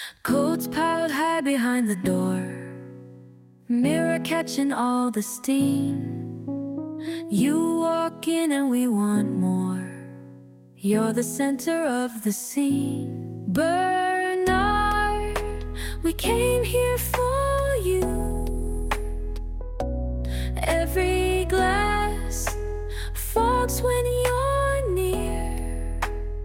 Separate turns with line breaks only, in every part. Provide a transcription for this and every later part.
Coats piled high behind the door, mirror catching all the steam. You walk in and we want more. You're the center of the scene. Bernard, we came here for you. Every glass falls when you're near.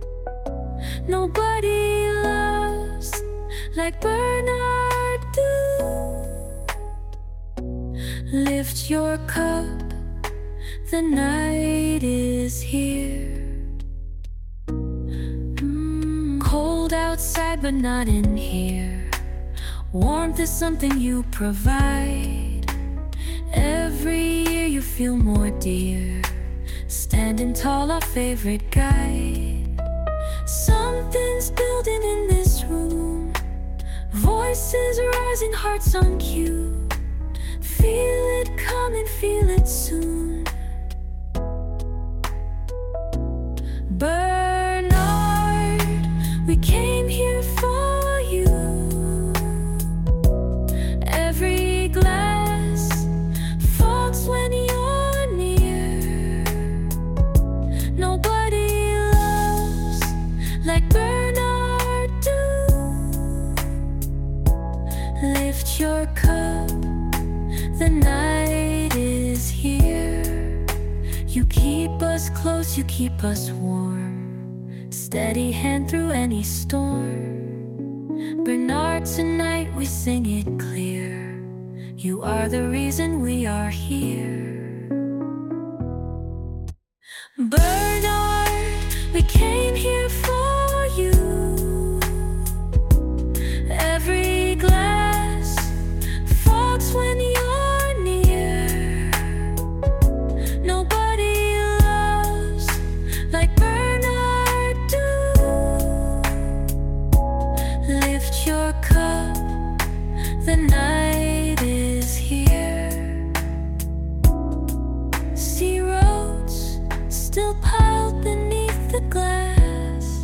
Nobody loves like Bernard do. Lift your cup, the night is here. Cold outside but not in here. Warmth is something you provide. Every year you feel more dear. Standing tall, our favorite guide. Something's building in this room. Voices rising, hearts on cue. Feel it coming, feel it soon. Bernard, we came here for you. Every glass falls when you're near. Nobody loves like Bernard do. Lift your cup, the night is here. You keep us close, you keep us warm. Steady hand through any storm. Bernard, tonight we sing it clear. You are the reason we are here. Bernard, we came here for you. Every glass falls when you're near. Nobody loves like Bernard do. Lift your cup, the night is here. See roads still piled beneath the glass.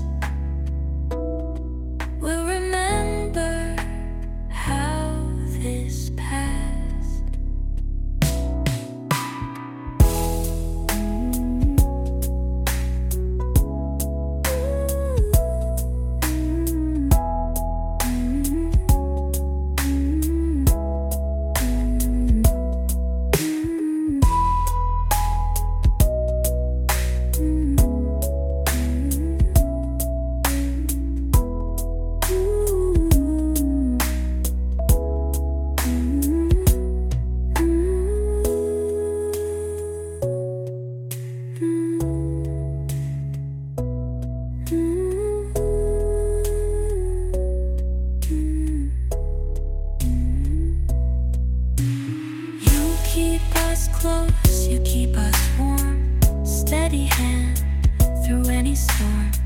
We'll remember how this passed. You keep us close, you keep us warm. Steady hand through any storm.